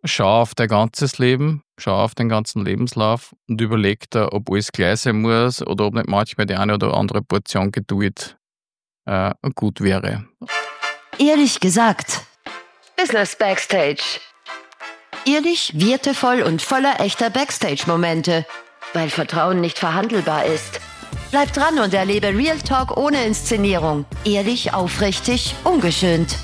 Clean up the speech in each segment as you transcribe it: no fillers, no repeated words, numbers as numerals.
schau auf dein ganzes Leben, schau auf den ganzen Lebenslauf und überleg dir, ob alles gleich sein muss oder ob nicht manchmal die eine oder andere Portion Geduld gut wäre. Ehrlich gesagt. Business Backstage. Ehrlich, wertevoll und voller echter Backstage-Momente. Weil Vertrauen nicht verhandelbar ist. Bleib dran und erlebe Real Talk ohne Inszenierung. Ehrlich, aufrichtig, ungeschönt.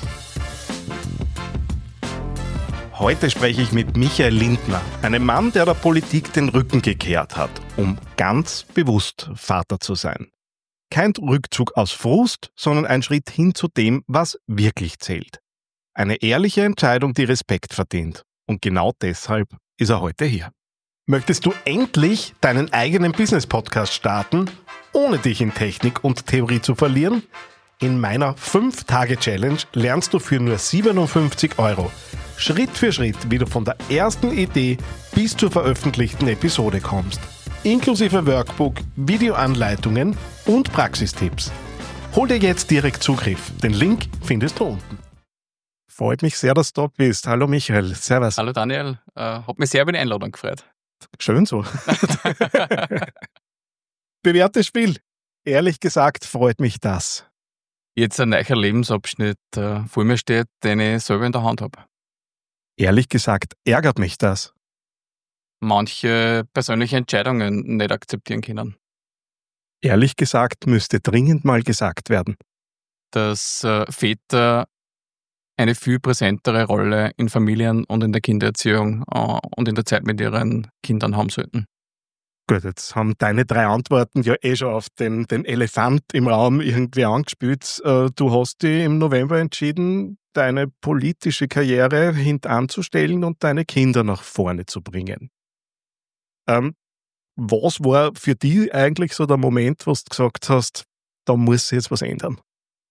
Heute spreche ich mit Michael Lindner, einem Mann, der der Politik den Rücken gekehrt hat, um ganz bewusst Vater zu sein. Kein Rückzug aus Frust, sondern ein Schritt hin zu dem, was wirklich zählt. Eine ehrliche Entscheidung, die Respekt verdient. Und genau deshalb ist er heute hier. Möchtest du endlich deinen eigenen Business-Podcast starten, ohne dich in Technik und Theorie zu verlieren? In meiner 5-Tage-Challenge lernst du für nur 57 € Schritt für Schritt, wie du von der ersten Idee bis zur veröffentlichten Episode kommst. Inklusive Workbook, Videoanleitungen und Praxistipps. Hol dir jetzt direkt Zugriff. Den Link findest du unten. Freut mich sehr, dass du da bist. Hallo Michael, servus. Hallo Daniel, hat mich sehr über die Einladung gefreut. Schön so. Bewährtes Spiel. Ehrlich gesagt freut mich das. Jetzt ein neuer Lebensabschnitt vor mir steht, den ich selber in der Hand habe. Ehrlich gesagt ärgert mich das. Manche persönliche Entscheidungen nicht akzeptieren können. Ehrlich gesagt müsste dringend mal gesagt werden. Dass Väter eine viel präsentere Rolle in Familien und in der Kindererziehung und in der Zeit mit ihren Kindern haben sollten. Gut, jetzt haben deine 3 Antworten ja schon auf den Elefant im Raum irgendwie angespielt. Du hast dich im November entschieden, deine politische Karriere hintanzustellen und deine Kinder nach vorne zu bringen. Was war für dich eigentlich so der Moment, wo du gesagt hast, da muss sich jetzt was ändern?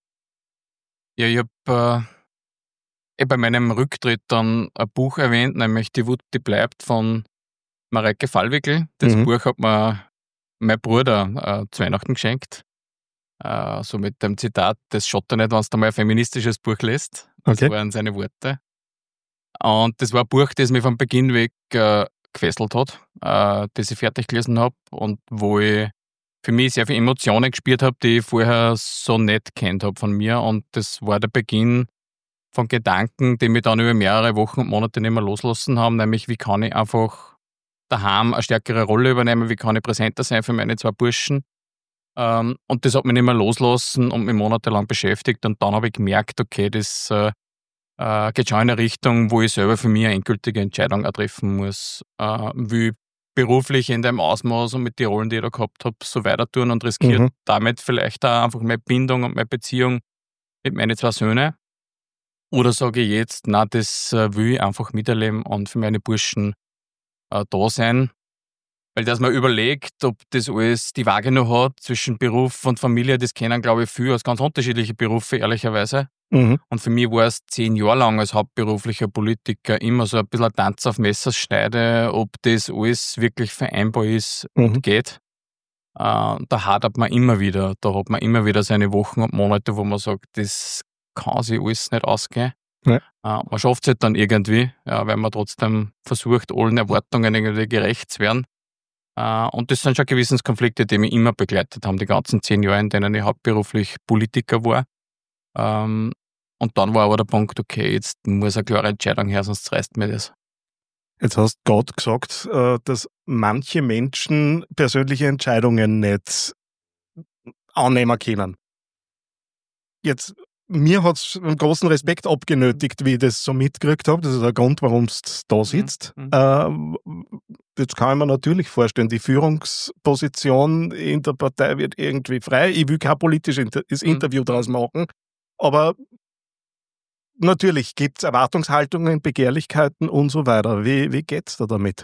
Ja, ich habe bei meinem Rücktritt dann ein Buch erwähnt, nämlich Die Wut, die bleibt von Mareike Fallwickel. Das Buch hat mir mein Bruder zu Weihnachten geschenkt. So mit dem Zitat, das schaut ja nicht, wenn du mal ein feministisches Buch liest. Das waren seine Worte. Und das war ein Buch, das mich von Beginn weg gefesselt hat, das ich fertig gelesen habe und wo ich für mich sehr viele Emotionen gespürt habe, die ich vorher so nicht kennt habe von mir. Und das war der Beginn von Gedanken, die mich dann über mehrere Wochen und Monate nicht mehr loslassen haben, nämlich wie kann ich einfach daheim eine stärkere Rolle übernehmen, wie kann ich präsenter sein für meine 2 Burschen. Und das hat mich nicht mehr loslassen und mich monatelang beschäftigt. Und dann habe ich gemerkt, okay, das geht schon in eine Richtung, wo ich selber für mich eine endgültige Entscheidung auch treffen muss. Wie beruflich in dem Ausmaß und mit den Rollen, die ich da gehabt habe, so weiter tun und riskiert damit vielleicht auch einfach meine Bindung und meine Beziehung mit meinen 2 Söhnen. Oder sage ich jetzt, nein, das will ich einfach miterleben und für meine Burschen da sein. Weil dass man überlegt, ob das alles die Waage noch hat zwischen Beruf und Familie, das kennen, glaube ich, viele aus ganz unterschiedlichen Berufen, ehrlicherweise. Und für mich war es 10 Jahre lang als hauptberuflicher Politiker immer so ein bisschen ein Tanz auf Messerschneide, ob das alles wirklich vereinbar ist und geht. Da hadert man immer wieder, da hat man immer wieder seine Wochen und Monate, wo man sagt, das kann sich alles nicht ausgehen. Ja. Man schafft es halt dann irgendwie, weil man trotzdem versucht, allen Erwartungen irgendwie gerecht zu werden. Und das sind schon Gewissenskonflikte, die mich immer begleitet haben, die ganzen 10 Jahre, in denen ich hauptberuflich Politiker war. Und dann war aber der Punkt, okay, jetzt muss eine klare Entscheidung her, sonst reißt mir das. Jetzt hast du gerade gesagt, dass manche Menschen persönliche Entscheidungen nicht annehmen können. Jetzt, mir hat es einen großen Respekt abgenötigt, wie ich das so mitgekriegt habe. Das ist der Grund, warum du da sitzt. Jetzt kann ich mir natürlich vorstellen, die Führungsposition in der Partei wird irgendwie frei. Ich will kein politisches Interview daraus machen. Aber natürlich gibt es Erwartungshaltungen, Begehrlichkeiten und so weiter. Wie geht's da damit?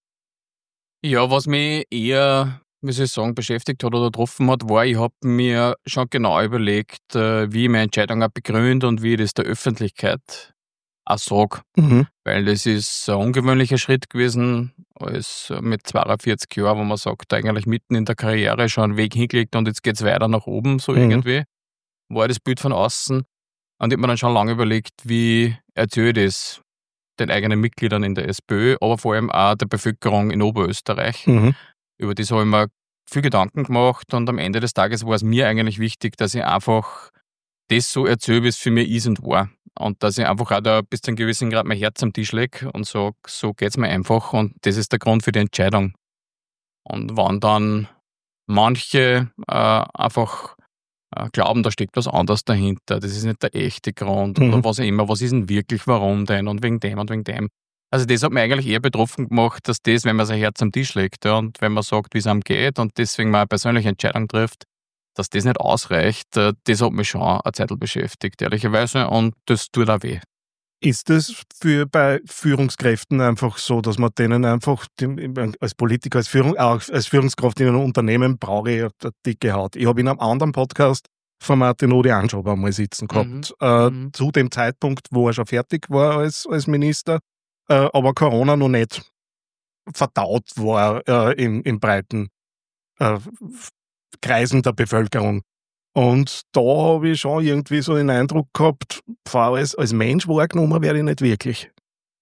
Ja, was mich eher, wie soll ich sagen, beschäftigt hat oder getroffen hat, war, ich habe mir schon genau überlegt, wie ich meine Entscheidung auch begründe und wie ich das der Öffentlichkeit auch sage. Weil das ist ein ungewöhnlicher Schritt gewesen, als mit 42 Jahren, wo man sagt, eigentlich mitten in der Karriere schon einen Weg hingelegt und jetzt geht's weiter nach oben, so irgendwie. War das Bild von außen. Und ich habe mir dann schon lange überlegt, wie erzähle ich das den eigenen Mitgliedern in der SPÖ, aber vor allem auch der Bevölkerung in Oberösterreich. Über das habe ich mir viel Gedanken gemacht und am Ende des Tages war es mir eigentlich wichtig, dass ich einfach das so erzähle, wie es für mich ist und war. Und dass ich einfach auch da bis zu einem gewissen Grad mein Herz am Tisch lege und sage, so geht's mir einfach und das ist der Grund für die Entscheidung. Und wenn dann manche einfach glauben, da steckt was anderes dahinter, das ist nicht der echte Grund oder was auch immer, was ist denn wirklich, warum denn und wegen dem und wegen dem. Also das hat mich eigentlich eher betroffen gemacht, dass das, wenn man sein Herz am Tisch legt, ja, und wenn man sagt, wie es einem geht und deswegen mal eine persönliche Entscheidung trifft, dass das nicht ausreicht, das hat mich schon eine Zeit beschäftigt, ehrlicherweise, und das tut auch weh. Ist es bei Führungskräften einfach so, dass man denen einfach als Politiker, als Führungskraft in einem Unternehmen brauche ich eine dicke Haut? Ich habe in einem anderen Podcast von Martin Rudi Anschober mal sitzen gehabt, zu dem Zeitpunkt, wo er schon fertig war als Minister, aber Corona noch nicht verdaut war in breiten Kreisen der Bevölkerung. Und da habe ich schon irgendwie so den Eindruck gehabt, als Mensch wahrgenommen werde ich nicht wirklich.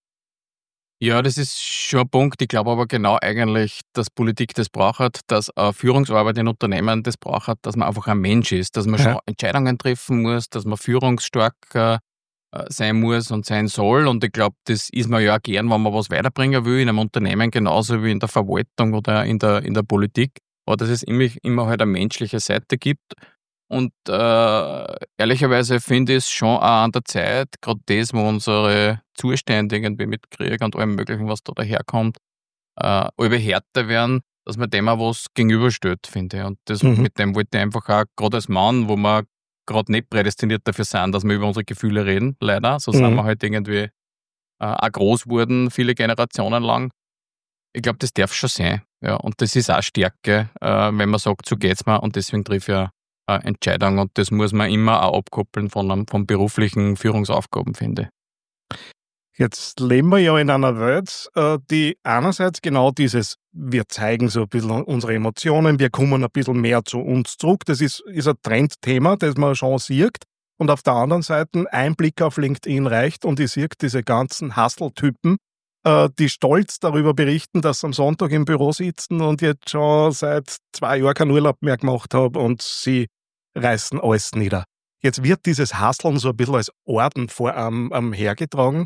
Ja, das ist schon ein Punkt. Ich glaube aber genau eigentlich, dass Politik das braucht, dass Führungsarbeit in Unternehmen das braucht, dass man einfach ein Mensch ist, dass man schon Entscheidungen treffen muss, dass man führungsstark sein muss und sein soll. Und ich glaube, das ist man ja auch gern, wenn man was weiterbringen will in einem Unternehmen, genauso wie in der Verwaltung oder in der Politik. Aber dass es immer halt eine menschliche Seite gibt. Und ehrlicherweise finde ich es schon auch an der Zeit, gerade das, wo unsere Zustände irgendwie mit Krieg und allem Möglichen, was da daherkommt, alle härter werden, dass man dem auch was gegenüberstellt, finde ich. Und das, mit dem wollte ich einfach auch, gerade als Mann, wo wir gerade nicht prädestiniert dafür sind, dass wir über unsere Gefühle reden, leider. So sind wir halt irgendwie auch groß geworden, viele Generationen lang. Ich glaube, das darf schon sein. Ja. Und das ist auch Stärke, wenn man sagt, so geht's mir, und deswegen trifft ja Entscheidung, und das muss man immer auch abkoppeln von beruflichen Führungsaufgaben, finde ich. Jetzt leben wir ja in einer Welt, die einerseits genau dieses, wir zeigen so ein bisschen unsere Emotionen, wir kommen ein bisschen mehr zu uns zurück, das ist ein Trendthema, das man schon sieht, und auf der anderen Seite ein Blick auf LinkedIn reicht und ich sehe diese ganzen Hustle-Typen, die stolz darüber berichten, dass sie am Sonntag im Büro sitzen und jetzt schon seit 2 Jahren keinen Urlaub mehr gemacht haben und sie reißen alles nieder. Jetzt wird dieses Hustlen so ein bisschen als Orden vor einem hergetragen.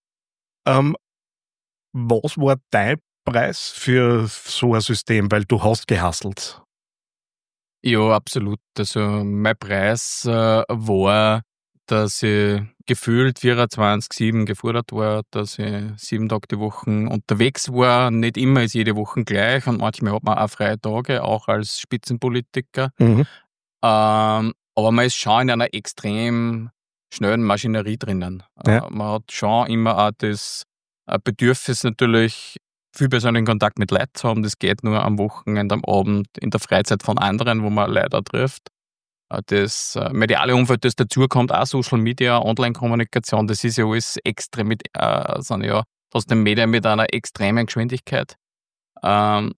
Was war dein Preis für so ein System? Weil du hast gehustelt. Ja, absolut. Also mein Preis war, dass ich gefühlt 24/7 gefordert war, dass ich 7 Tage die Woche unterwegs war. Nicht immer ist jede Woche gleich und manchmal hat man auch freie Tage, auch als Spitzenpolitiker. Aber man ist schon in einer extrem schnellen Maschinerie drinnen. Ja. Man hat schon immer auch das Bedürfnis, natürlich viel persönlichen Kontakt mit Leuten zu haben. Das geht nur am Wochenende, am Abend, in der Freizeit von anderen, wo man Leute trifft. Das mediale Umfeld, das dazukommt, auch Social Media, Online-Kommunikation, das ist ja alles extrem sind ja trotzdem Medien mit einer extremen Geschwindigkeit. Und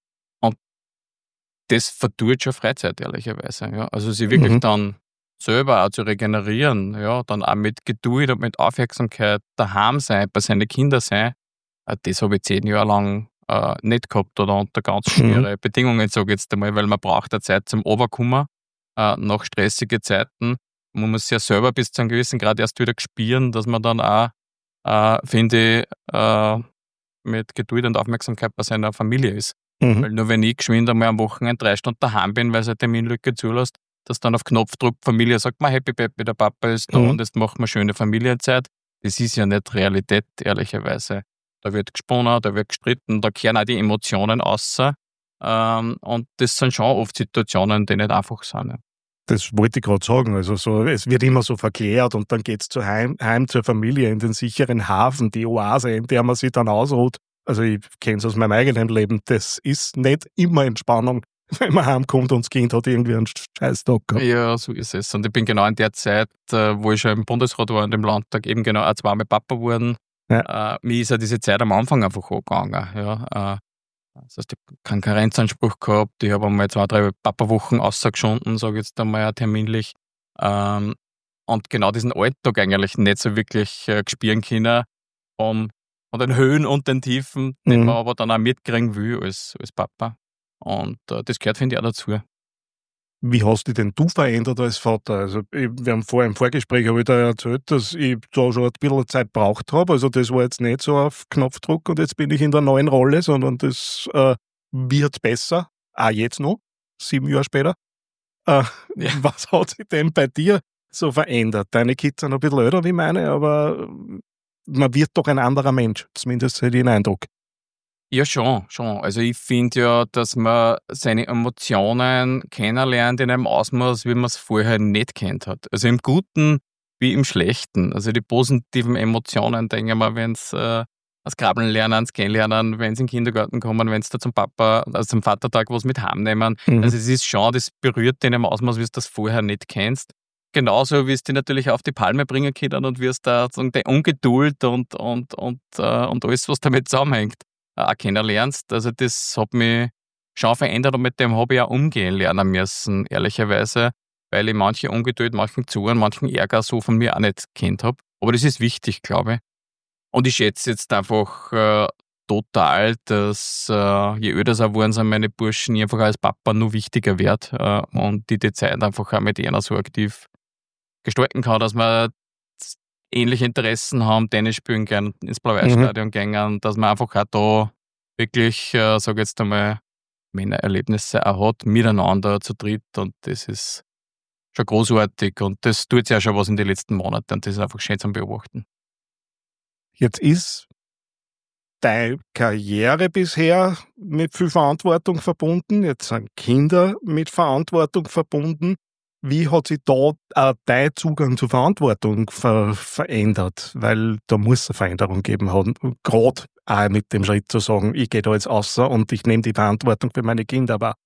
das verdurrt schon Freizeit, ehrlicherweise. Ja. Also sie wirklich dann selber auch zu regenerieren, ja, dann auch mit Geduld und mit Aufmerksamkeit daheim sein, bei seinen Kindern sein, das habe ich 10 Jahre lang nicht gehabt oder unter ganz schwere Bedingungen, sage ich jetzt einmal, weil man braucht eine Zeit zum Runterkommen, nach stressigen Zeiten. Man muss ja selber bis zu einem gewissen Grad erst wieder spüren, dass man dann auch, finde ich, mit Geduld und Aufmerksamkeit bei seiner Familie ist. Weil nur wenn ich geschwind einmal am Wochenende 3 Stunden daheim bin, weil es eine Terminlücke zulässt, dass dann auf Knopfdruck Familie sagt, Happy Peppy, der Papa ist da und jetzt machen wir schöne Familienzeit. Das ist ja nicht Realität, ehrlicherweise. Da wird gesponnen, da wird gestritten, da kehren auch die Emotionen raus. Und das sind schon oft Situationen, die nicht einfach sind. Ja. Das wollte ich gerade sagen. Also es wird immer so verklärt und dann geht es heim zur Familie in den sicheren Hafen, die Oase, in der man sich dann ausruht. Also ich kenne es aus meinem eigenen Leben. Das ist nicht immer Entspannung, wenn man heimkommt und das Kind hat irgendwie einen Scheißtag gehabt. Ja, so ist es. Und ich bin genau in der Zeit, wo ich schon im Bundesrat war und im Landtag, eben genau auch 2-mal Papa geworden. Ja. Mir ist ja diese Zeit am Anfang einfach angegangen. Ja. Das heißt, ich habe keinen Karenzanspruch gehabt. Ich habe einmal 2-3 Papa-Wochen ausgeschunden, sage ich jetzt einmal terminlich. Und genau diesen Alltag eigentlich nicht so wirklich spüren können. Von den Höhen und den Tiefen, den man aber dann auch mitkriegen will als Papa. Und das gehört, finde ich, auch dazu. Wie hast dich denn du verändert als Vater? Also wir haben vorher im Vorgespräch habe ich dir erzählt, dass ich da schon ein bisschen Zeit gebraucht habe. Also das war jetzt nicht so auf Knopfdruck und jetzt bin ich in der neuen Rolle, sondern das wird besser. Auch jetzt noch, 7 Jahre später. Was hat sich denn bei dir so verändert? Deine Kids sind ein bisschen älter wie meine, aber man wird doch ein anderer Mensch. Zumindest hätte ich den Eindruck. Ja, schon. Also ich finde ja, dass man seine Emotionen kennenlernt in einem Ausmaß, wie man es vorher nicht kennt hat. Also im Guten wie im Schlechten. Also die positiven Emotionen, denke ich mal, wenn es das Krabbeln lernen, das Gehen lernen, wenn sie in den Kindergarten kommen, wenn sie da zum Vatertag was mit heimnehmen. Also es ist schon, das berührt dich in einem Ausmaß, wie du das vorher nicht kennst. Genauso wie es dich natürlich auf die Palme bringen kann und wie es da die Ungeduld und alles, was damit zusammenhängt, auch kennenlernst. Also das hat mich schon verändert und mit dem habe ich auch umgehen lernen müssen, ehrlicherweise, weil ich manche Ungeduld, manchen Zorn, manchen Ärger so von mir auch nicht kennt habe. Aber das ist wichtig, glaube ich. Und ich schätze jetzt einfach total, dass je öder sie geworden sind, meine Burschen, ich einfach als Papa nur wichtiger wird und die Zeit einfach auch mit einer so aktiv gestalten kann, dass wir ähnliche Interessen haben, Tennis spielen gern, ins Blau-Weiß-Stadion gehen, dass man einfach auch da wirklich, sage ich jetzt einmal, Männererlebnisse auch hat, miteinander zu dritt und das ist schon großartig und das tut ja schon was in den letzten Monaten und das ist einfach schön zum Beobachten. Jetzt ist deine Karriere bisher mit viel Verantwortung verbunden, jetzt sind Kinder mit Verantwortung verbunden. Wie hat sich da dein Zugang zur Verantwortung verändert? Weil da muss es eine Veränderung geben haben. Gerade auch mit dem Schritt zu sagen, ich gehe da jetzt raus und ich nehme die Verantwortung für meine Kinder wahr.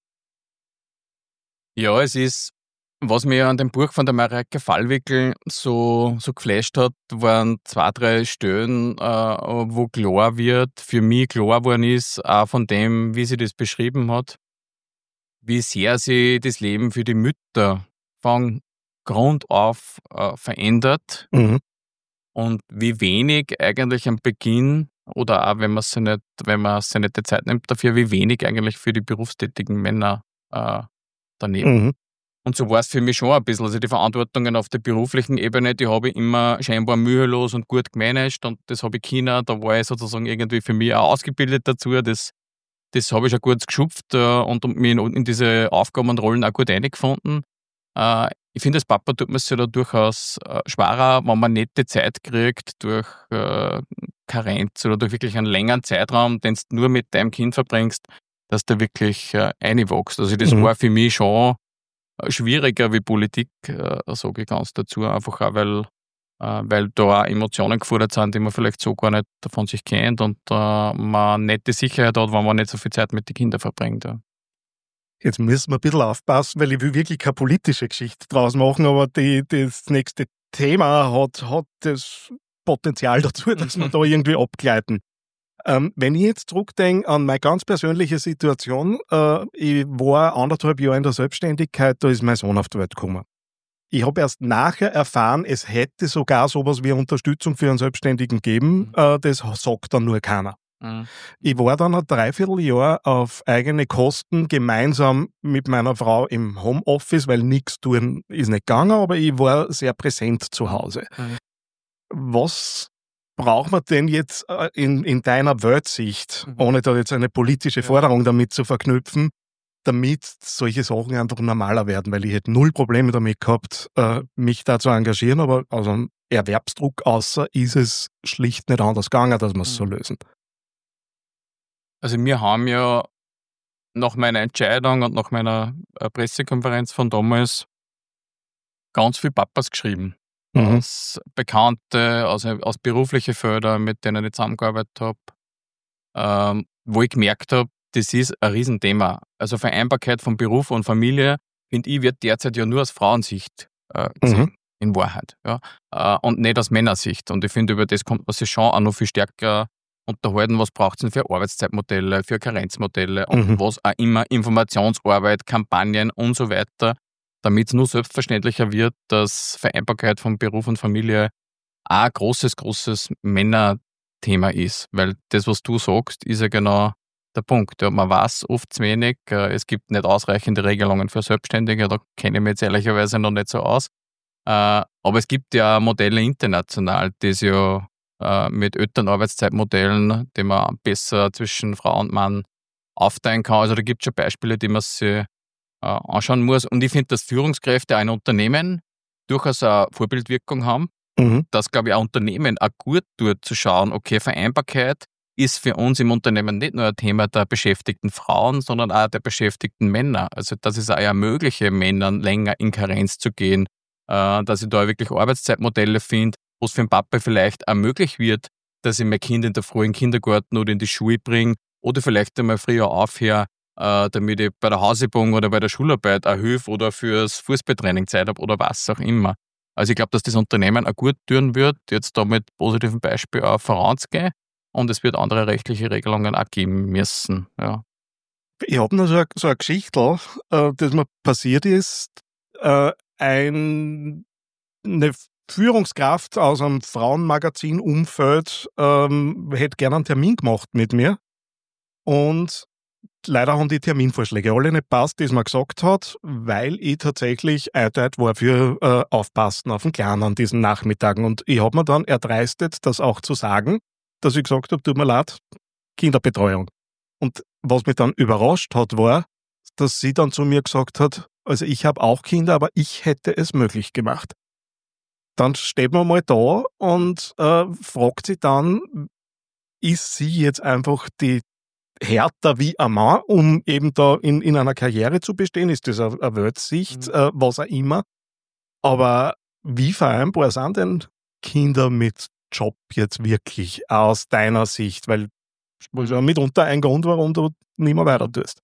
Ja, es ist, was mir an dem Buch von der Mareike Fallwickel so geflasht hat, waren 2, 3 Stellen, wo klar wird, für mich klar geworden ist, auch von dem, wie sie das beschrieben hat, wie sehr sich das Leben für die Mütter von Grund auf verändert und wie wenig eigentlich am Beginn oder auch wenn man sich nicht die Zeit nimmt dafür, wie wenig eigentlich für die berufstätigen Männer daneben. Und so war es für mich schon ein bisschen. Also die Verantwortungen auf der beruflichen Ebene, die habe ich immer scheinbar mühelos und gut gemanagt und das habe ich China, da war ich sozusagen irgendwie für mich auch ausgebildet dazu. Das habe ich schon gut geschupft und mich in diese Aufgaben und Rollen auch gut eingefunden. Ich finde, als Papa tut man es ja da durchaus schwerer, wenn man nicht die Zeit kriegt durch Karenz oder durch wirklich einen längeren Zeitraum, den du nur mit deinem Kind verbringst, dass du wirklich reinwachst. Also das war für mich schon schwieriger wie Politik, sage ich ganz dazu, einfach auch, weil da auch Emotionen gefordert sind, die man vielleicht so gar nicht von sich kennt und man nicht die Sicherheit hat, wenn man nicht so viel Zeit mit den Kindern verbringt. Ja. Jetzt müssen wir ein bisschen aufpassen, weil ich will wirklich keine politische Geschichte draus machen, aber das nächste Thema hat das Potenzial dazu, dass wir da irgendwie abgleiten. Wenn ich jetzt zurückdenke an meine ganz persönliche Situation, ich war 1,5 Jahre in der Selbstständigkeit, da ist mein Sohn auf die Welt gekommen. Ich habe erst nachher erfahren, es hätte sogar sowas wie Unterstützung für einen Selbstständigen geben, das sagt dann nur keiner. Ich war dann ein Dreivierteljahr auf eigene Kosten gemeinsam mit meiner Frau im Homeoffice, weil nichts tun ist nicht gegangen, aber ich war sehr präsent zu Hause. Was braucht man denn jetzt in deiner Weltsicht, ohne da jetzt eine politische Forderung damit zu verknüpfen, damit solche Sachen einfach normaler werden? Weil ich hätte 0 Probleme damit gehabt, mich da zu engagieren, aber aus einem Erwerbsdruck außer ist es schlicht nicht anders gegangen, dass wir es so lösen. Also wir haben ja nach meiner Entscheidung und nach meiner Pressekonferenz von damals ganz viele Papas geschrieben. Aus Bekannte, aus beruflichen Feldern, mit denen ich zusammengearbeitet habe, wo ich gemerkt habe, das ist ein Riesenthema. Also Vereinbarkeit von Beruf und Familie, finde ich, wird derzeit ja nur aus Frauensicht gesehen, in Wahrheit. Ja? Und nicht aus Männersicht. Und ich finde, über das kommt man sich schon auch noch viel stärker unterhalten, was braucht es denn für Arbeitszeitmodelle, für Karenzmodelle und was auch immer, Informationsarbeit, Kampagnen und so weiter, damit es nur selbstverständlicher wird, dass Vereinbarkeit von Beruf und Familie auch ein großes Männerthema Thema ist. Weil das, was du sagst, ist ja genau der Punkt. Ja, man weiß oft zu wenig, es gibt nicht ausreichende Regelungen für Selbstständige, da kenne ich mich jetzt ehrlicherweise noch nicht so aus. Aber es gibt ja Modelle international, die es ja mit Elternarbeitszeitmodellen, die man besser zwischen Frau und Mann aufteilen kann. Also da gibt es schon Beispiele, die man sich anschauen muss. Und ich finde, dass Führungskräfte ein Unternehmen durchaus eine Vorbildwirkung haben. Dass, glaube ich, ein Unternehmen auch gut tut, zu schauen, okay, Vereinbarkeit ist für uns im Unternehmen nicht nur ein Thema der beschäftigten Frauen, sondern auch der beschäftigten Männer. Also dass es auch ermögliche, Männern länger in Karenz zu gehen, dass ich da wirklich Arbeitszeitmodelle finde, wo es für den Papa vielleicht ermöglicht wird, dass ich mein Kind in der Früh in den Kindergarten oder in die Schule bringe oder vielleicht einmal früher aufhöre, damit ich bei der Hausübung oder bei der Schularbeit auch helfe oder fürs Fußballtraining Zeit habe oder was auch immer. Also ich glaube, dass das Unternehmen auch gut tun wird, jetzt da mit positiven Beispiel auch voranzugehen und es wird andere rechtliche Regelungen auch geben müssen. Ja. Ich habe noch so eine Geschichte, das mir passiert ist. Eine Führungskraft aus einem Frauenmagazin-Umfeld hätte gerne einen Termin gemacht mit mir. Und leider haben die Terminvorschläge alle nicht passt, die es mir gesagt hat, weil ich tatsächlich einteilt war für Aufpassen auf den Kleinen an diesen Nachmittagen. Und ich habe mir dann erdreistet, das auch zu sagen, dass ich gesagt habe, tut mir leid, Kinderbetreuung. Und was mich dann überrascht hat, war, dass sie dann zu mir gesagt hat, also ich habe auch Kinder, aber ich hätte es möglich gemacht. Dann steht man mal da und fragt sie dann, ist sie jetzt einfach die härter wie ein Mann, um eben da in einer Karriere zu bestehen? Ist das eine Weltsicht, was auch immer? Aber wie vereinbar sind denn Kinder mit Job jetzt wirklich aus deiner Sicht? Weil das ist ja mitunter ein Grund, warum du nicht mehr weiter tust.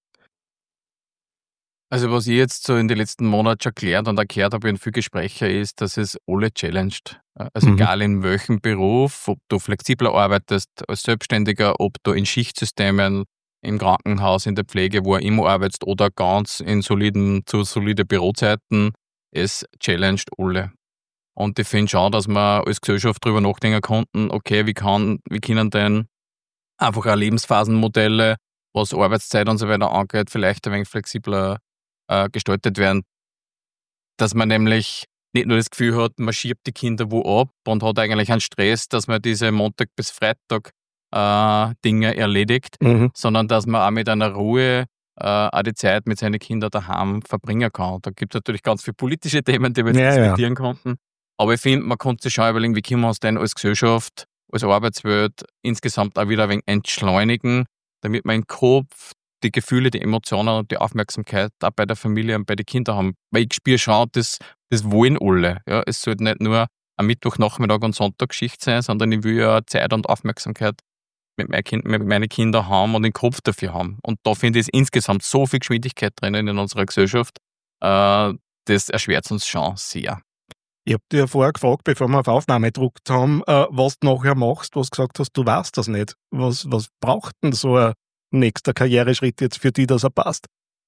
Also was ich jetzt so in den letzten Monaten schon gelernt und erklärt habe in vielen Gesprächen ist, dass es alle challenged. Also egal in welchem Beruf, ob du flexibler arbeitest als Selbstständiger, ob du in Schichtsystemen, im Krankenhaus, in der Pflege, wo er immer arbeitest oder ganz in solide Bürozeiten, es challenged alle. Und ich finde schon, dass wir als Gesellschaft darüber nachdenken konnten, okay, wie können denn einfach auch Lebensphasenmodelle, was Arbeitszeit und so weiter angeht, vielleicht ein wenig flexibler gestaltet werden, dass man nämlich nicht nur das Gefühl hat, man schiebt die Kinder wo ab und hat eigentlich einen Stress, dass man diese Montag bis Freitag Dinge erledigt, sondern dass man auch mit einer Ruhe auch die Zeit mit seinen Kindern daheim verbringen kann. Da gibt es natürlich ganz viele politische Themen, die wir jetzt diskutieren konnten. Aber ich finde, man konnte sich schon überlegen, wie können wir uns denn als Gesellschaft, als Arbeitswelt insgesamt auch wieder ein wenig entschleunigen, damit wir im Kopf die Gefühle, die Emotionen und die Aufmerksamkeit auch bei der Familie und bei den Kindern haben. Weil ich spüre schon, das wollen alle. Ja, es sollte nicht nur am Mittwochnachmittag und Sonntag Geschichte sein, sondern ich will ja Zeit und Aufmerksamkeit mit meinen Kindern haben und den Kopf dafür haben. Und da finde ich insgesamt so viel Geschwindigkeit drinnen in unserer Gesellschaft, das erschwert uns schon sehr. Ich habe dir vorher gefragt, bevor wir auf Aufnahme gedruckt haben, was du nachher machst, was du gesagt hast, du weißt das nicht. Was braucht denn so ein nächster Karriereschritt jetzt für dich, dass er passt?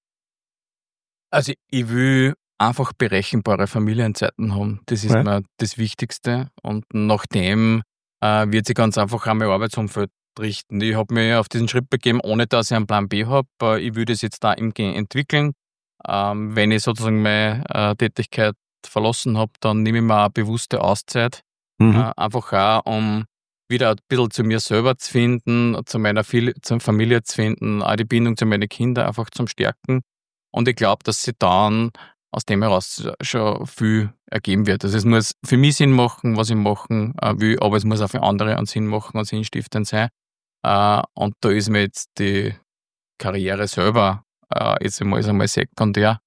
Also ich will einfach berechenbare Familienzeiten haben. Das ist mir das Wichtigste. Und nach dem wird sich ganz einfach auch mein Arbeitsumfeld richten. Ich habe mich auf diesen Schritt begeben, ohne dass ich einen Plan B habe. Ich würde es jetzt da im Gehen entwickeln. Wenn ich sozusagen meine Tätigkeit verlassen habe, dann nehme ich mir eine bewusste Auszeit. Einfach auch, um wieder ein bisschen zu mir selber zu finden, zur Familie zu finden, auch die Bindung zu meinen Kindern einfach zum Stärken. Und ich glaube, dass sich dann aus dem heraus schon viel ergeben wird. Also es muss für mich Sinn machen, was ich machen will, aber es muss auch für andere einen Sinn machen und sinnstiftend sein. Und da ist mir jetzt die Karriere selber jetzt einmal sekundär.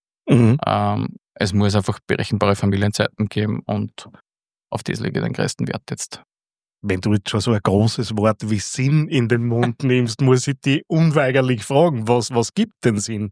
Es muss einfach berechenbare Familienzeiten geben und auf das lege ich den größten Wert jetzt. Wenn du jetzt schon so ein großes Wort wie Sinn in den Mund nimmst, muss ich dich unweigerlich fragen, was gibt denn Sinn?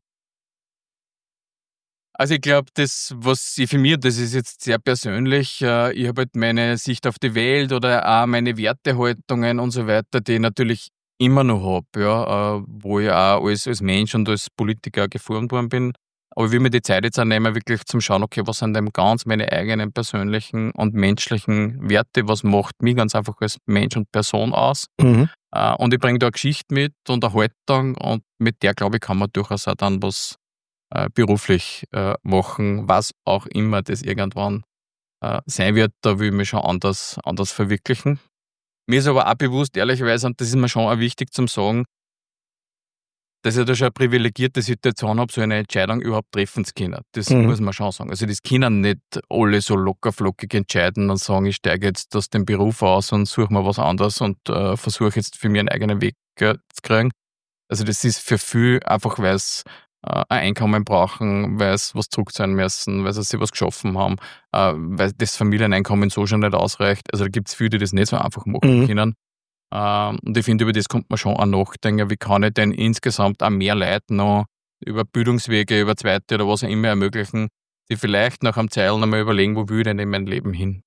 Also ich glaube, das, was ich für mich, das ist jetzt sehr persönlich, ich habe halt meine Sicht auf die Welt oder auch meine Wertehaltungen und so weiter, die ich natürlich immer noch habe, ja, wo ich auch als Mensch und als Politiker geformt worden bin. Aber ich will mir die Zeit jetzt auch nehmen, wirklich zum Schauen, okay, was sind denn ganz meine eigenen persönlichen und menschlichen Werte, was macht mich ganz einfach als Mensch und Person aus. Mhm. Und ich bringe da eine Geschichte mit und eine Haltung und mit der, glaube ich, kann man durchaus auch dann was beruflich machen, was auch immer das irgendwann sein wird, da will ich mich schon anders verwirklichen. Mir ist aber auch bewusst, ehrlicherweise, und das ist mir schon auch wichtig zum Sagen, dass ich da schon eine privilegierte Situation habe, so eine Entscheidung überhaupt treffen zu können. Das muss man schon sagen. Also das können nicht alle so lockerflockig entscheiden und sagen, ich steige jetzt aus dem Beruf aus und suche mir was anderes und versuche jetzt für mich einen eigenen Weg zu kriegen. Also das ist für viele einfach, weil es ein Einkommen brauchen, weil es was zurückzahlen müssen, weil sie sich was geschaffen haben, weil das Familieneinkommen so schon nicht ausreicht. Also da gibt es viele, die das nicht so einfach machen können. Und ich finde, über das kommt man schon auch nachdenken, wie kann ich denn insgesamt auch mehr Leuten noch über Bildungswege, über zweite oder was auch immer ermöglichen, die vielleicht nach einem Zeitl einmal überlegen, wo will ich denn in mein Leben hin?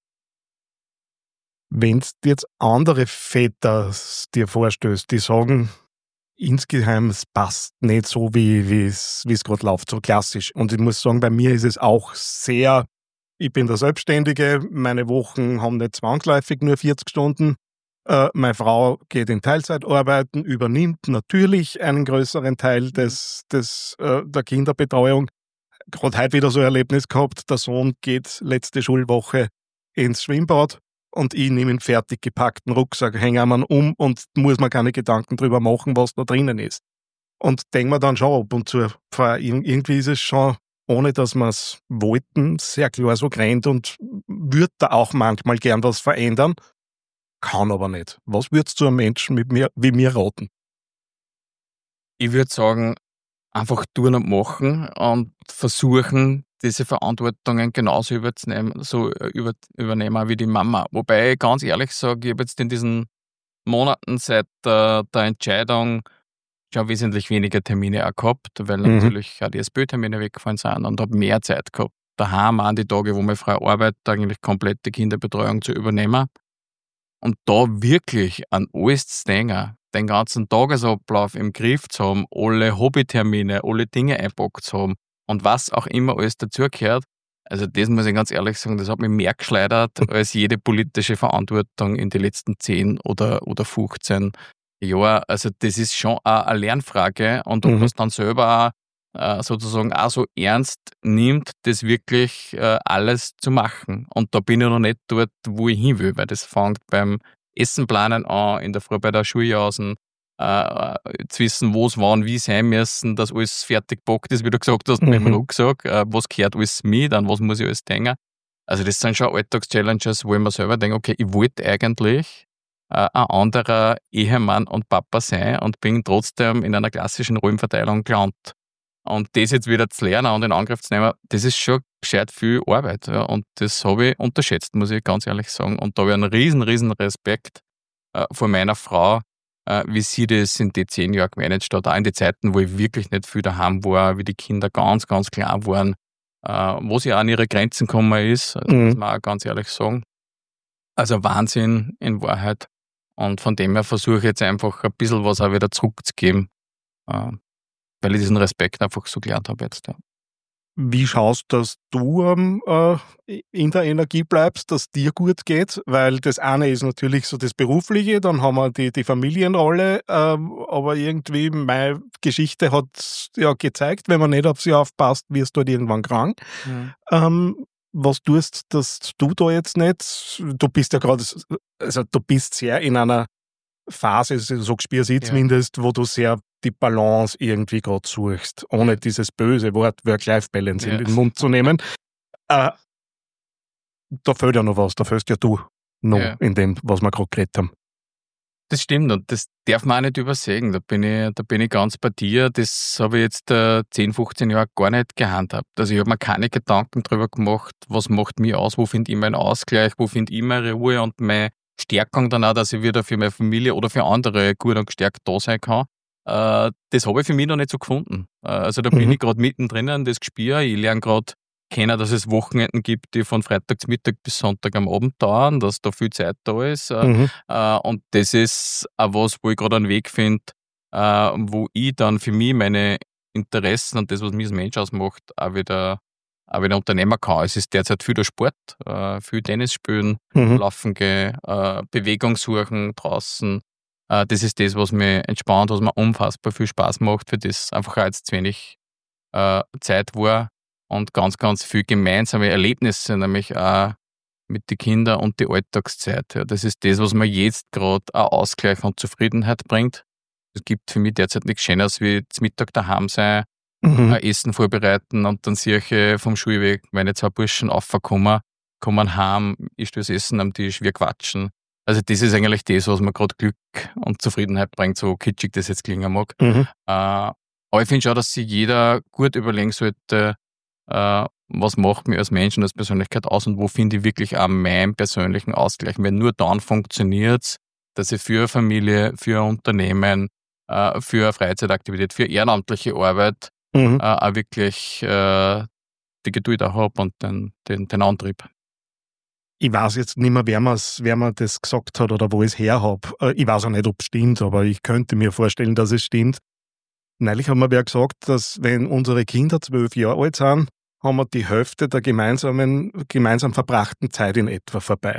Wenn du jetzt andere Väter dir vorstößt, die sagen, insgeheim, es passt nicht so, wie es gerade läuft, so klassisch. Und ich muss sagen, bei mir ist es auch sehr, ich bin der Selbstständige, meine Wochen haben nicht zwangsläufig nur 40 Stunden. Meine Frau geht in Teilzeit arbeiten, übernimmt natürlich einen größeren Teil der Kinderbetreuung. Gerade heute wieder so ein Erlebnis gehabt, der Sohn geht letzte Schulwoche ins Schwimmbad und ich nehme einen fertig gepackten Rucksack, hänge ihn um und muss mir keine Gedanken drüber machen, was da drinnen ist. Und denke mir dann schon ab und zu, irgendwie ist es schon, ohne dass wir es wollten, sehr klar so gerannt und würde da auch manchmal gern was verändern. Kann aber nicht. Was würdest du einem Menschen wie mir raten? Ich würde sagen, einfach tun und machen und versuchen, diese Verantwortungen genauso übernehmen wie die Mama. Wobei ich ganz ehrlich sage, ich habe jetzt in diesen Monaten seit der Entscheidung schon wesentlich weniger Termine auch gehabt, weil natürlich auch die SPÖ-Termine weggefallen sind und habe mehr Zeit gehabt. Daheim an die Tage, wo meine Frau arbeitet, eigentlich komplett die Kinderbetreuung zu übernehmen. Und da wirklich an alles zu denken, den ganzen Tagesablauf im Griff zu haben, alle Hobbytermine, alle Dinge einpackt zu haben und was auch immer alles dazugehört, also das muss ich ganz ehrlich sagen, das hat mich mehr geschleudert als jede politische Verantwortung in den letzten 10 oder 15 Jahren. Also das ist schon auch eine Lernfrage und ob man es dann selber sozusagen auch so ernst nimmt, das wirklich alles zu machen. Und da bin ich noch nicht dort, wo ich hin will, weil das fängt beim Essenplanen an, in der Früh bei der Schuljausen, zu wissen, wo es wann wie sein müssen, dass alles fertig gepackt ist, wie du gesagt hast, mit dem Rucksack, was gehört alles mit, an was muss ich alles denken. Also das sind schon Alltagschallenges, wo ich mir selber denke, okay, ich wollte eigentlich ein anderer Ehemann und Papa sein und bin trotzdem in einer klassischen Rollenverteilung gelandet. Und das jetzt wieder zu lernen und in Angriff zu nehmen, das ist schon gescheit viel Arbeit. Ja. Und das habe ich unterschätzt, muss ich ganz ehrlich sagen. Und da habe ich einen riesen Respekt vor meiner Frau, wie sie das in die 10 Jahre gemanagt hat. Auch in die Zeiten, wo ich wirklich nicht viel daheim war, wie die Kinder ganz klein waren, wo sie auch an ihre Grenzen gekommen ist, das muss man auch ganz ehrlich sagen. Also Wahnsinn in Wahrheit. Und von dem her versuche ich jetzt einfach ein bisschen was auch wieder zurückzugeben, weil ich diesen Respekt einfach so gelernt habe jetzt. Ja. Wie schaust du, dass du in der Energie bleibst, dass dir gut geht? Weil das eine ist natürlich so das Berufliche, dann haben wir die Familienrolle, aber irgendwie meine Geschichte hat ja gezeigt, wenn man nicht auf sie aufpasst, wirst du halt irgendwann krank. Was tust, dass du da jetzt nicht? Du bist ja gerade, also du bist sehr in einer Phase, so spürst ich zumindest, wo du sehr die Balance irgendwie gerade suchst, ohne dieses böse Wort Work-Life-Balance in den Mund zu nehmen. Da fehlt ja noch was, da fehlst ja du noch in dem, was wir gerade geredet haben. Das stimmt und das darf man auch nicht übersehen. Da bin ich ganz bei dir. Das habe ich jetzt 10, 15 Jahre gar nicht gehandhabt. Also ich habe mir keine Gedanken darüber gemacht, was macht mich aus, wo finde ich meinen Ausgleich, wo finde ich meine Ruhe und meine Stärkung dann auch, dass ich wieder für meine Familie oder für andere gut und gestärkt da sein kann. Das habe ich für mich noch nicht so gefunden. Also da bin ich gerade mittendrin, das gespüre. Ich lerne gerade kennen, dass es Wochenenden gibt, die von Freitagsmittag bis Sonntag am Abend dauern, dass da viel Zeit da ist. Und das ist auch was, wo ich gerade einen Weg finde, wo ich dann für mich meine Interessen und das, was mich als Mensch ausmacht, auch wieder unternehmen kann. Es ist derzeit viel der Sport, viel Tennis spielen, laufen gehen, Bewegung suchen draußen. Das ist das, was mich entspannt, was mir unfassbar viel Spaß macht, für das einfach auch jetzt zu wenig Zeit war und ganz, ganz viel gemeinsame Erlebnisse, nämlich auch mit den Kindern und die Alltagszeit. Ja, das ist das, was mir jetzt gerade auch Ausgleich und Zufriedenheit bringt. Es gibt für mich derzeit nichts Schöneres wie zum Mittag daheim sein, Essen vorbereiten und dann sehe ich vom Schulweg meine 2 Burschen raufkommen, kommen heim, ich stehe das Essen am Tisch, wir quatschen. Also das ist eigentlich das, was mir gerade Glück und Zufriedenheit bringt, so kitschig das jetzt klingen mag. Aber ich finde schon, dass sich jeder gut überlegen sollte, was macht mich als Mensch und als Persönlichkeit aus und wo finde ich wirklich auch meinen persönlichen Ausgleich. Weil nur dann funktioniert es, dass ich für eine Familie, für ein Unternehmen, für eine Freizeitaktivität, für ehrenamtliche Arbeit auch wirklich die Geduld auch habe und den Antrieb. Ich weiß jetzt nicht mehr, wer mir das gesagt hat oder wo ich es her habe. Ich weiß auch nicht, ob es stimmt, aber ich könnte mir vorstellen, dass es stimmt. Neulich hat mir wer gesagt, dass wenn unsere Kinder 12 Jahre alt sind, haben wir die Hälfte der gemeinsam verbrachten Zeit in etwa vorbei.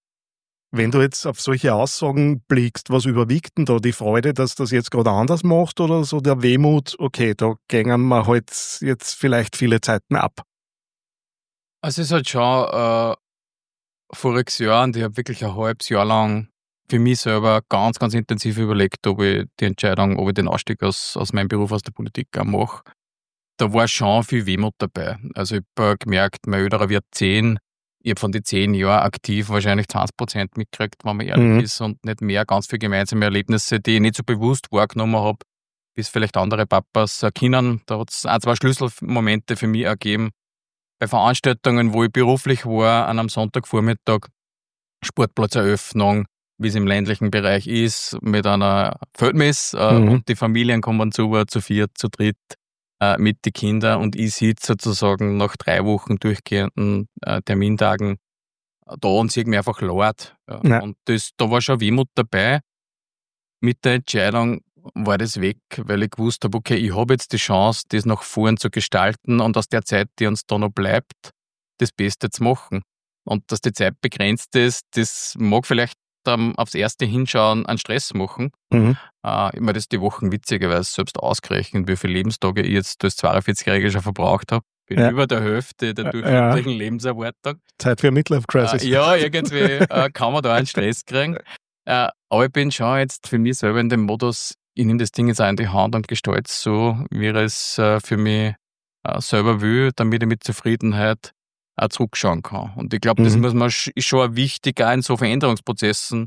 Wenn du jetzt auf solche Aussagen blickst, was überwiegt denn da? Die Freude, dass das jetzt gerade anders macht oder so der Wehmut, okay, da gehen wir halt jetzt vielleicht viele Zeiten ab? Also es ist halt schon voriges Jahr und ich habe wirklich ein halbes Jahr lang für mich selber ganz, ganz intensiv überlegt, ob ich den Ausstieg aus meinem Beruf, aus der Politik auch mache. Da war schon viel Wehmut dabei. Also ich habe gemerkt, mein Älterer wird 10. Ich habe von den 10 Jahren aktiv wahrscheinlich 20% mitgekriegt, wenn man ehrlich ist, und nicht mehr, ganz viele gemeinsame Erlebnisse, die ich nicht so bewusst wahrgenommen habe, wie es vielleicht andere Papas kennen. Da hat es 1, 2 Schlüsselmomente für mich ergeben. Bei Veranstaltungen, wo ich beruflich war, an einem Sonntagvormittag, Sportplatzeröffnung, wie es im ländlichen Bereich ist, mit einer Feldmesse und die Familien kommen zu 4, zu 3 mit den Kindern und ich sitze sozusagen nach 3 Wochen durchgehenden Termintagen da und sehe mich einfach laut. Ja. Und da war schon Wehmut dabei. Mit der Entscheidung war das weg, weil ich gewusst habe, okay, ich habe jetzt die Chance, das nach vorn zu gestalten und aus der Zeit, die uns da noch bleibt, das Beste zu machen. Und dass die Zeit begrenzt ist, das mag vielleicht aufs erste Hinschauen einen Stress machen. Immer das die Wochen witzigerweise selbst ausgerechnet, wie viele Lebenstage ich jetzt als 42-Jähriger schon verbraucht habe. Bin über der Hälfte der durchschnittlichen Lebenserwartung. Zeit für Midlife-Crisis. Ja, irgendwie kann man da einen Stress kriegen. Aber ich bin schon jetzt für mich selber in dem Modus, ich nehme das Ding jetzt auch in die Hand und gestalte es so, wie ich es für mich selber will, damit ich mit Zufriedenheit auch zurückschauen kann. Und ich glaube, das muss man ist schon wichtig auch in so Veränderungsprozessen,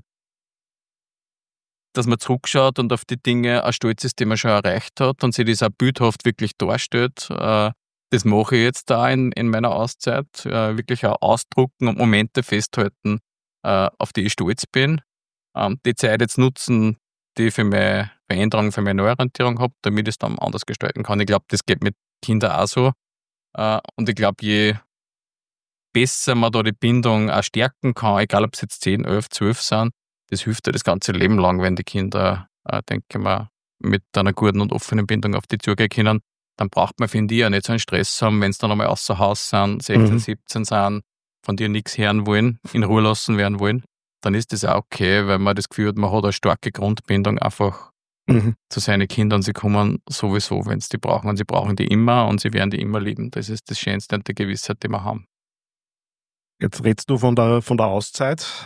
dass man zurückschaut und auf die Dinge auch stolz ist, die man schon erreicht hat und sich das auch bildhaft wirklich darstellt. Das mache ich jetzt da in meiner Auszeit. Wirklich auch ausdrucken und Momente festhalten, auf die ich stolz bin. Die Zeit jetzt nutzen, die ich für meine Veränderung, für meine Neuorientierung habe, damit ich es dann anders gestalten kann. Ich glaube, das geht mit Kindern auch so. Und ich glaube, je besser man da die Bindung auch stärken kann, egal ob es jetzt 10, 11, 12 sind, das hilft ja das ganze Leben lang, wenn die Kinder, denke ich mal, mit einer guten und offenen Bindung auf die zugehen können. Dann braucht man, finde ich, auch nicht so einen Stress haben, wenn sie dann einmal außer Haus sind, 16, 17 sind, von dir nichts hören wollen, in Ruhe lassen werden wollen. Dann ist das auch okay, weil man das Gefühl hat, man hat eine starke Grundbindung einfach zu seinen Kindern. Sie kommen sowieso, wenn sie die brauchen. Und sie brauchen die immer und sie werden die immer lieben. Das ist das Schönste und die Gewissheit, die wir haben. Jetzt redest du von der Auszeit.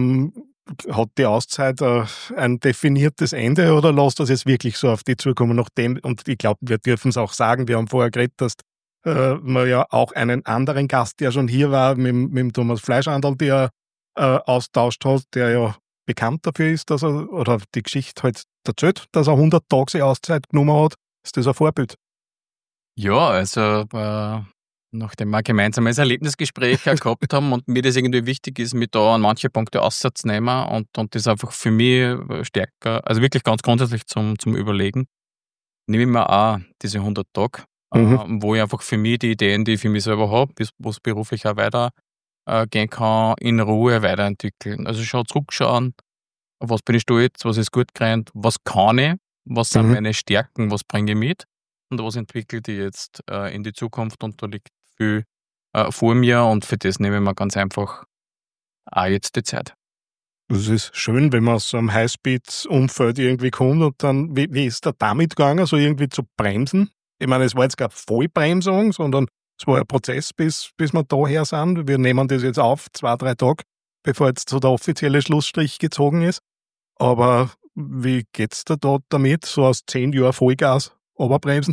Hat die Auszeit ein definiertes Ende oder lässt das jetzt wirklich so auf die zukommen? Nachdem, und ich glaube, wir dürfen es auch sagen, wir haben vorher geredet, dass wir ja auch einen anderen Gast, der schon hier war, mit dem Thomas Fleischhandel, der austauscht hat, der ja bekannt dafür ist, dass er, oder die Geschichte halt erzählt, dass er 100 Tage Auszeit genommen hat. Ist das ein Vorbild? Ja, also nachdem wir ein gemeinsames Erlebnisgespräch gehabt haben und mir das irgendwie wichtig ist, mich da an manche Punkte auszunehmen und das einfach für mich stärker, also wirklich ganz grundsätzlich zum Überlegen, nehme ich mir auch diese 100 Tage, wo ich einfach für mich die Ideen, die ich für mich selber habe, wo es beruflich auch weiter gehen kann, in Ruhe weiterentwickeln. Also schon zurückschauen, auf was bin ich stolz, was ist gut gerannt, was kann ich, was sind meine Stärken, was bringe ich mit und was entwickelt ich jetzt in die Zukunft und da liegt viel vor mir und für das nehme ich mir ganz einfach auch jetzt die Zeit. Es ist schön, wenn man aus so einem Highspeed-Umfeld irgendwie kommt und dann, wie ist da damit gegangen, so irgendwie zu bremsen? Ich meine, es war jetzt keine Vollbremsung, sondern es war ein Prozess, bis wir daher sind. Wir nehmen das jetzt auf, 2-3 Tage, bevor jetzt so der offizielle Schlussstrich gezogen ist. Aber wie geht's dir da damit, so aus 10 Jahren Vollgas runterbremsen?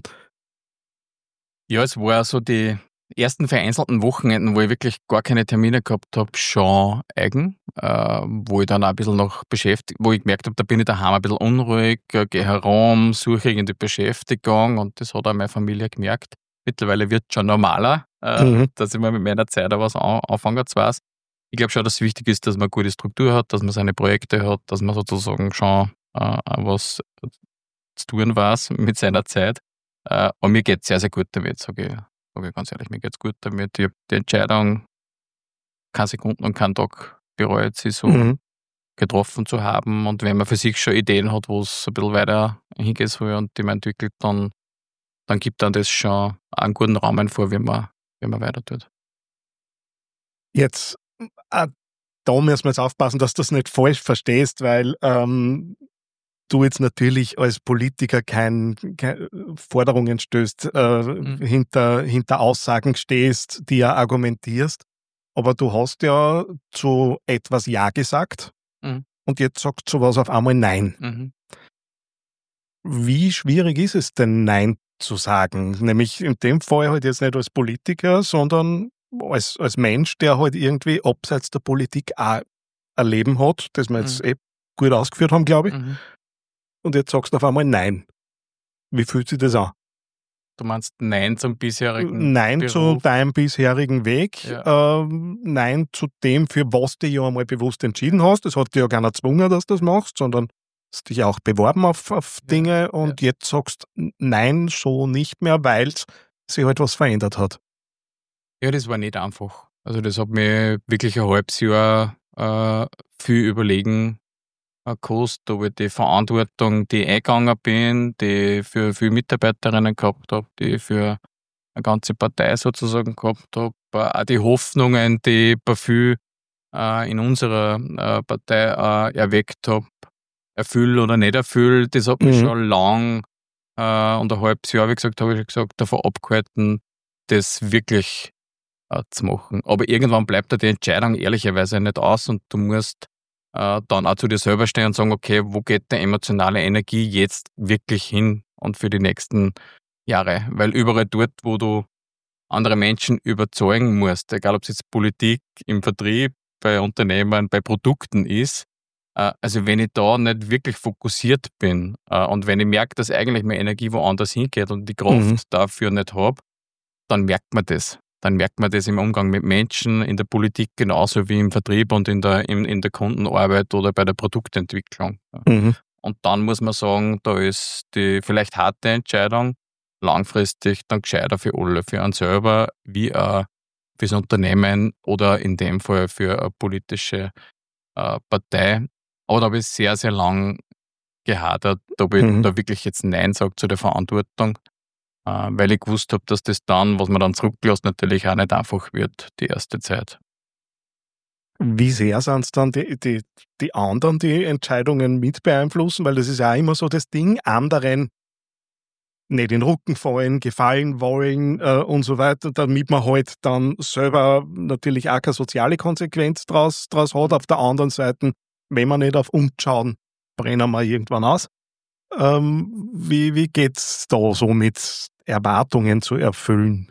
Ja, es war so die ersten vereinzelten Wochenenden, wo ich wirklich gar keine Termine gehabt habe, schon eigen, wo ich dann auch ein bisschen noch beschäftigt, wo ich gemerkt habe, da bin ich daheim ein bisschen unruhig, gehe herum, suche irgendwie Beschäftigung und das hat auch meine Familie gemerkt. Mittlerweile wird es schon normaler, dass ich mir mit meiner Zeit auch was anfangen zu was. Ich glaube schon, dass es wichtig ist, dass man eine gute Struktur hat, dass man seine Projekte hat, dass man sozusagen schon was zu tun weiß mit seiner Zeit. Aber mir geht es sehr, sehr gut damit, sage ich ganz ehrlich. Mir geht es gut damit. Ich habe die Entscheidung keine Sekunden und keinen Tag bereut, sie so getroffen zu haben. Und wenn man für sich schon Ideen hat, wo es ein bisschen weiter hingehen soll und die man entwickelt, dann gibt dann das schon einen guten Rahmen vor, wie man weiter tut. Jetzt, da müssen wir jetzt aufpassen, dass du das nicht falsch verstehst, weil du jetzt natürlich als Politiker keine Forderungen stößt, hinter Aussagen stehst, die ja argumentierst. Aber du hast ja zu etwas Ja gesagt und jetzt sagt sowas auf einmal Nein. Wie schwierig ist es denn, Nein zu sagen? Nämlich in dem Fall halt jetzt nicht als Politiker, sondern als Mensch, der halt irgendwie abseits der Politik auch ein Leben hat, das wir jetzt gut ausgeführt haben, glaube ich. Und jetzt sagst du auf einmal Nein. Wie fühlt sich das an? Du meinst Nein zum bisherigen Nein Beruf? Zu deinem bisherigen Weg. Ja. Nein zu dem, für was du ja einmal bewusst entschieden hast. Es hat dir ja keiner gezwungen, dass du das machst, sondern hast dich auch beworben auf Dinge und jetzt sagst Nein, so nicht mehr, weil sich halt was verändert hat. Ja, das war nicht einfach. Also das hat mir wirklich ein halbes Jahr viel überlegen gekostet, ob ich die Verantwortung, die ich eingegangen bin, die ich für viele Mitarbeiterinnen gehabt habe, die ich für eine ganze Partei sozusagen gehabt habe, auch die Hoffnungen, die ich bei viel in unserer Partei erweckt habe, erfülle oder nicht erfülle, das hat mich schon lang und ein halbes Jahr, wie gesagt, habe ich gesagt, davon abgehalten, das wirklich zu machen. Aber irgendwann bleibt dir die Entscheidung ehrlicherweise nicht aus und du musst dann auch zu dir selber stehen und sagen, okay, wo geht die emotionale Energie jetzt wirklich hin und für die nächsten Jahre? Weil überall dort, wo du andere Menschen überzeugen musst, egal ob es jetzt Politik, im Vertrieb, bei Unternehmen, bei Produkten ist, also wenn ich da nicht wirklich fokussiert bin und wenn ich merke, dass eigentlich meine Energie woanders hingeht und die Kraft dafür nicht habe, dann merkt man das. Dann merkt man das im Umgang mit Menschen, in der Politik genauso wie im Vertrieb und in der Kundenarbeit oder bei der Produktentwicklung. Und dann muss man sagen, da ist die vielleicht harte Entscheidung langfristig dann gescheiter für alle, für einen selber, wie auch fürs Unternehmen oder in dem Fall für eine politische Partei. Aber da habe ich sehr, sehr lang gehadert, ob ich da wirklich jetzt Nein sage zu der Verantwortung. Weil ich gewusst habe, dass das dann, was man dann zurücklässt, natürlich auch nicht einfach wird, die erste Zeit. Wie sehr sind es dann die anderen, die Entscheidungen mit beeinflussen? Weil das ist ja auch immer so das Ding, anderen nicht in den Rücken fallen, gefallen wollen und so weiter, damit man halt dann selber natürlich auch keine soziale Konsequenz draus hat. Auf der anderen Seite, wenn man nicht auf uns schauen, brennen wir irgendwann aus. Wie geht's da so mit Erwartungen zu erfüllen?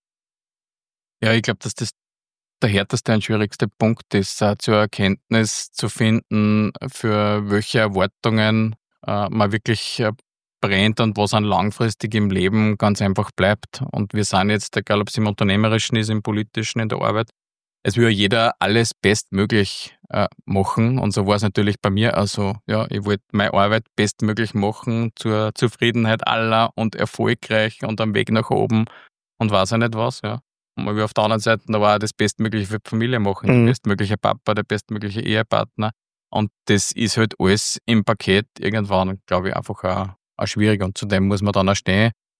Ja, ich glaube, dass das der härteste und schwierigste Punkt ist, zur Erkenntnis zu finden, für welche Erwartungen man wirklich brennt und was dann langfristig im Leben ganz einfach bleibt. Und wir sind jetzt, egal ob es im Unternehmerischen ist, im Politischen, in der Arbeit, es will ja jeder alles bestmöglich machen und so war es natürlich bei mir. Also ja, ich wollte meine Arbeit bestmöglich machen, zur Zufriedenheit aller und erfolgreich und am Weg nach oben und weiß ja nicht was. Ja. Und man will auf der anderen Seite aber auch das Bestmögliche für die Familie machen, der bestmögliche Papa, der bestmögliche Ehepartner und das ist halt alles im Paket irgendwann, glaube ich, einfach auch schwierig und zu dem muss man dann auch stehen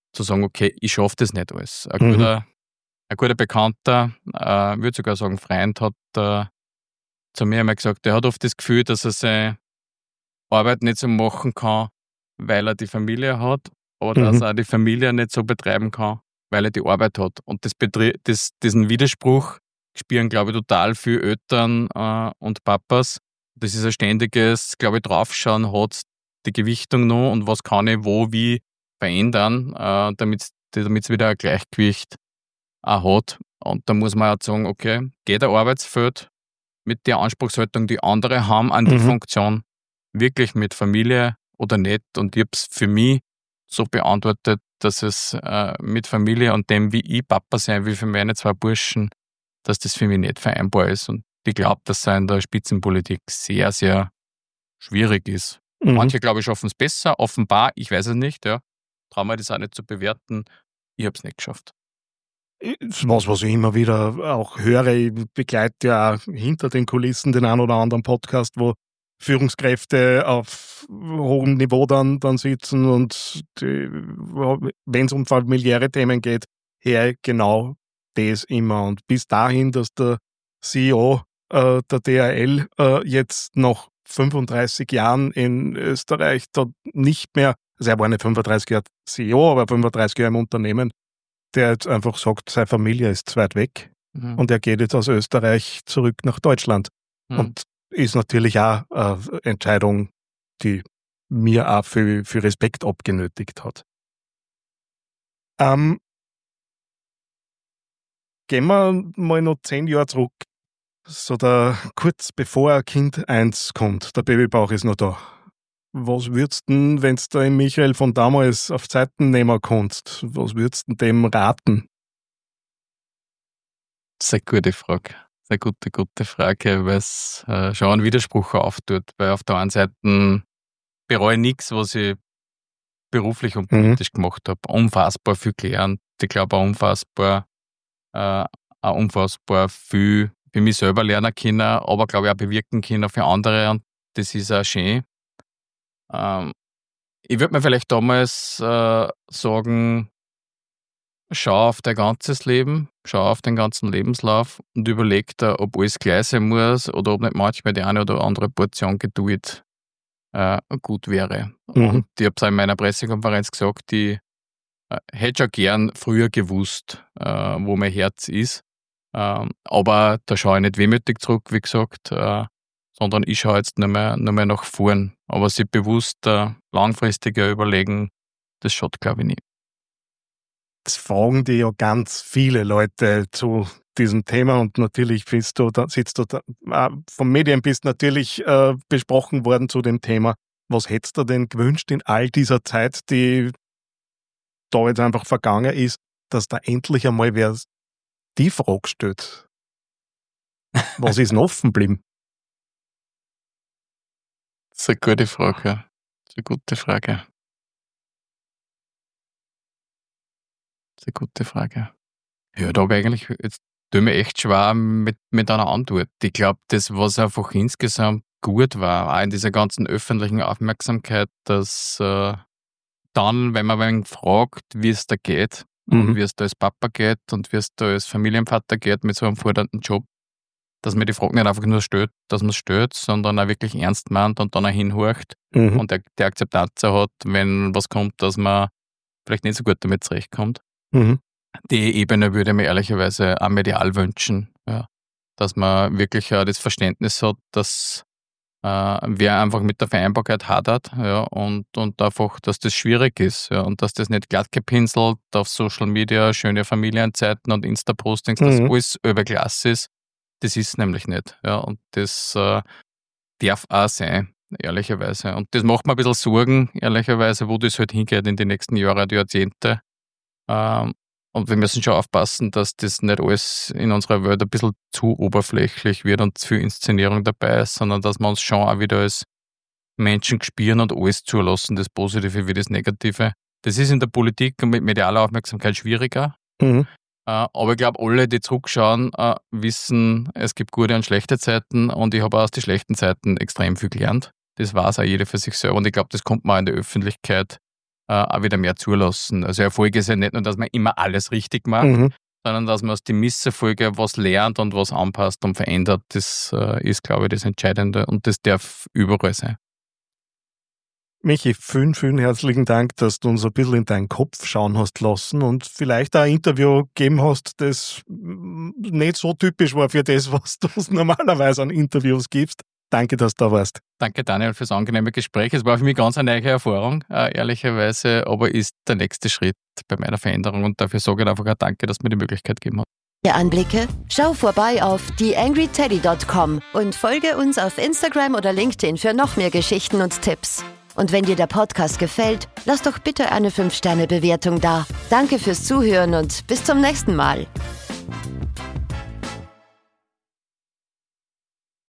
zu sagen, okay, ich schaffe das nicht alles. Ein guter Bekannter, ich würde sogar sagen Freund, hat zu mir einmal gesagt, er hat oft das Gefühl, dass er seine Arbeit nicht so machen kann, weil er die Familie hat, aber dass er auch die Familie nicht so betreiben kann, weil er die Arbeit hat. Und diesen Widerspruch spüren, glaube ich, total viele Eltern und Papas. Das ist ein ständiges, glaube ich, draufschauen, hat die Gewichtung noch und was kann ich wo, wie verändern, damit es wieder ein Gleichgewicht auch hat. Und da muss man auch sagen, okay, geht ein Arbeitsfeld mit der Anspruchshaltung, die andere haben an die Funktion, wirklich mit Familie oder nicht. Und ich habe es für mich so beantwortet, dass es mit Familie und dem, wie ich Papa sein will für meine 2 Burschen, dass das für mich nicht vereinbar ist. Und ich glaube, dass es in der Spitzenpolitik sehr, sehr schwierig ist. Manche, glaube ich, schaffen es besser, offenbar, ich weiß es nicht, ja. Traue mir das auch nicht zu bewerten. Ich habe es nicht geschafft. Was ich immer wieder auch höre, ich begleite ja auch hinter den Kulissen den einen oder anderen Podcast, wo Führungskräfte auf hohem Niveau dann sitzen und wenn es um familiäre Themen geht, her genau das immer. Und bis dahin, dass der CEO der DHL jetzt nach 35 Jahren in Österreich da nicht mehr, also er war nicht 35 Jahre CEO, aber 35 Jahre im Unternehmen, der jetzt einfach sagt, seine Familie ist zu weit weg und er geht jetzt aus Österreich zurück nach Deutschland. Und ist natürlich auch eine Entscheidung, die mir auch für Respekt abgenötigt hat. Gehen wir mal noch 10 Jahre zurück, so kurz bevor ein Kind 1 kommt, der Babybauch ist noch da. Was würdest du denn, wenn du da den Michael von damals auf Zeiten nehmen kannst, was würdest du dem raten? Das ist eine gute Frage. Das ist eine gute Frage, weil es schon einen Widerspruch auftut. Weil auf der einen Seite bereue ich nichts, was ich beruflich und politisch gemacht habe. Unfassbar viel gelernt. Ich glaube auch unfassbar viel für mich selber lernen können, aber glaube ich auch bewirken können für andere. Und das ist auch schön. Ich würde mir vielleicht damals sagen, schau auf dein ganzes Leben, schau auf den ganzen Lebenslauf und überleg dir, ob alles gleich sein muss oder ob nicht manchmal die eine oder andere Portion Geduld gut wäre. Und ich habe es auch in meiner Pressekonferenz gesagt, ich hätte schon gern früher gewusst, wo mein Herz ist. Aber da schaue ich nicht wehmütig zurück, wie gesagt, sondern ich schaue jetzt nur mehr nach vorn. Aber sich bewusst langfristiger überlegen, das schaut, glaube ich, nicht. Das fragen die ja ganz viele Leute zu diesem Thema und natürlich sitzt du vom Medien bist natürlich besprochen worden zu dem Thema. Was hättest du denn gewünscht in all dieser Zeit, die da jetzt einfach vergangen ist, dass da endlich einmal wer die Frage stellt? Was ist noch offen geblieben? Das ist eine gute Frage, ja. Das ist eine gute Frage. Das ist eine gute Frage. Ja, da habe ich eigentlich, jetzt tue ich mir echt schwer mit einer Antwort. Ich glaube, das, was einfach insgesamt gut war, auch in dieser ganzen öffentlichen Aufmerksamkeit, dass dann, wenn man wen fragt, wie es da geht und wie es da als Papa geht und wie es da als Familienvater geht mit so einem fordernden Job, dass man die Frage nicht einfach nur stellt, dass man es stellt, sondern auch wirklich ernst meint und dann auch hinhorcht und die Akzeptanz hat, wenn was kommt, dass man vielleicht nicht so gut damit zurechtkommt. Die Ebene würde ich mir ehrlicherweise auch medial wünschen, ja, dass man wirklich das Verständnis hat, dass wer einfach mit der Vereinbarkeit hadert, ja, und einfach, dass das schwierig ist, ja, und dass das nicht glatt gepinselt auf Social Media, schöne Familienzeiten und Insta-Postings, dass alles überklasse ist. Das ist nämlich nicht, ja, und das darf auch sein, ehrlicherweise. Und das macht mir ein bisschen Sorgen, ehrlicherweise, wo das halt hingeht in die nächsten Jahre, die Jahrzehnte. Und wir müssen schon aufpassen, dass das nicht alles in unserer Welt ein bisschen zu oberflächlich wird und zu viel Inszenierung dabei ist, sondern dass wir uns schon auch wieder als Menschen spüren und alles zulassen, das Positive wie das Negative. Das ist in der Politik und mit medialer Aufmerksamkeit schwieriger. Aber ich glaube, alle, die zurückschauen, wissen, es gibt gute und schlechte Zeiten und ich habe aus den schlechten Zeiten extrem viel gelernt. Das weiß auch jeder für sich selber und ich glaube, das kommt mal in der Öffentlichkeit auch wieder mehr zulassen. Also Erfolg ist ja nicht nur, dass man immer alles richtig macht, sondern dass man aus den Misserfolgen was lernt und was anpasst und verändert. Das ist, glaube ich, das Entscheidende und das darf überall sein. Michi, vielen, vielen herzlichen Dank, dass du uns ein bisschen in deinen Kopf schauen hast lassen und vielleicht auch ein Interview gegeben hast, das nicht so typisch war für das, was du normalerweise an Interviews gibst. Danke, dass du da warst. Danke, Daniel, fürs angenehme Gespräch. Es war für mich ganz eine neue Erfahrung, ehrlicherweise, aber ist der nächste Schritt bei meiner Veränderung und dafür sage ich einfach auch Danke, dass du mir die Möglichkeit gegeben hast. Mehr Anblicke? Schau vorbei auf theangryteddy.com und folge uns auf Instagram oder LinkedIn für noch mehr Geschichten und Tipps. Und wenn dir der Podcast gefällt, lass doch bitte eine 5-Sterne-Bewertung da. Danke fürs Zuhören und bis zum nächsten Mal.